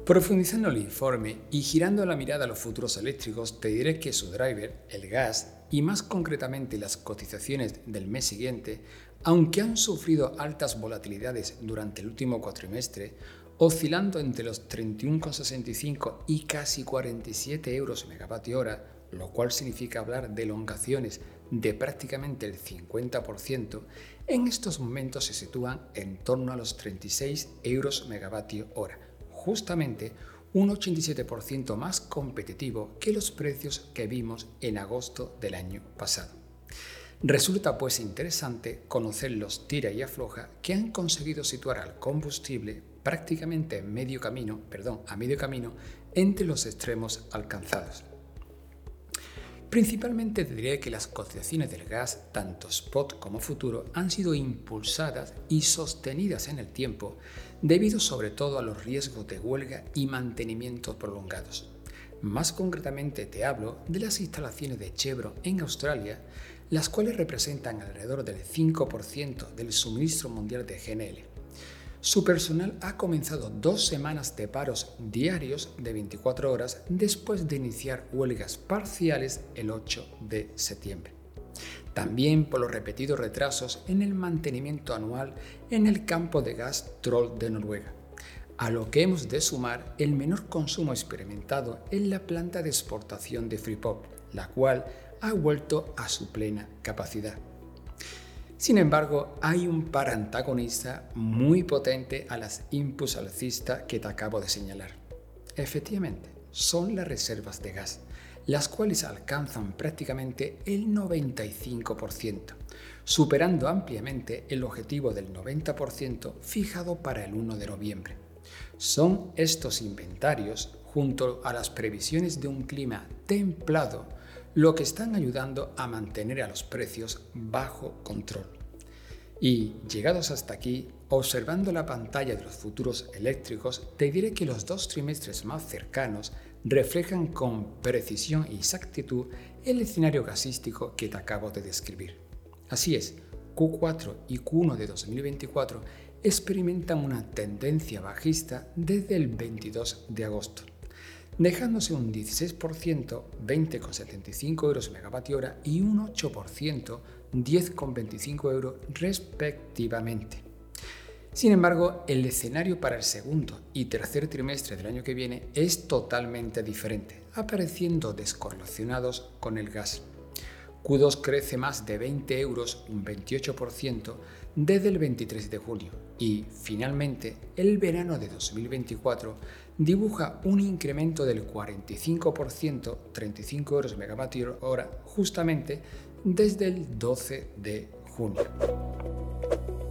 Profundizando en el informe y girando la mirada a los futuros eléctricos, te diré que su driver, el gas, y más concretamente las cotizaciones del mes siguiente, aunque han sufrido altas volatilidades durante el último cuatrimestre, oscilando entre los 31,65 y casi 47 euros megavatio hora, lo cual significa hablar de elongaciones de prácticamente el 50%, en estos momentos se sitúan en torno a los 36 euros megavatio hora, justamente un 87% más competitivo que los precios que vimos en agosto del año pasado. Resulta pues interesante conocer los tira y afloja que han conseguido situar al combustible prácticamente a medio camino entre los extremos alcanzados. Principalmente te diré que las cotizaciones del gas, tanto spot como futuro, han sido impulsadas y sostenidas en el tiempo debido sobre todo a los riesgos de huelga y mantenimiento prolongados. Más concretamente te hablo de las instalaciones de Chevron en Australia, las cuales representan alrededor del 5% del suministro mundial de GNL. Su personal ha comenzado 2 semanas de paros diarios de 24 horas después de iniciar huelgas parciales el 8 de septiembre. También por los repetidos retrasos en el mantenimiento anual en el campo de gas Troll de Noruega, a lo que hemos de sumar el menor consumo experimentado en la planta de exportación de Freeport, la cual ha vuelto a su plena capacidad. Sin embargo, hay un par antagonista muy potente a las impulsos alcistas que te acabo de señalar. Efectivamente, son las reservas de gas, las cuales alcanzan prácticamente el 95%, superando ampliamente el objetivo del 90% fijado para el 1 de noviembre. Son estos inventarios, junto a las previsiones de un clima templado, lo que están ayudando a mantener a los precios bajo control. Y llegados hasta aquí, observando la pantalla de los futuros eléctricos, te diré que los 2 trimestres más cercanos reflejan con precisión y exactitud el escenario gasístico que te acabo de describir. Así es, Q4 y Q1 de 2024 experimentan una tendencia bajista desde el 22 de agosto, dejándose un 16%, 20,75 euros megavatio hora y un 8%, 10,25 euros respectivamente. Sin embargo, el escenario para el segundo y tercer trimestre del año que viene es totalmente diferente, apareciendo descorrelacionados con el gas. Q2 crece más de 20 euros, un 28%, desde el 23 de junio y, finalmente, el verano de 2024 dibuja un incremento del 45%, 35 euros megavatio hora, justamente desde el 12 de junio.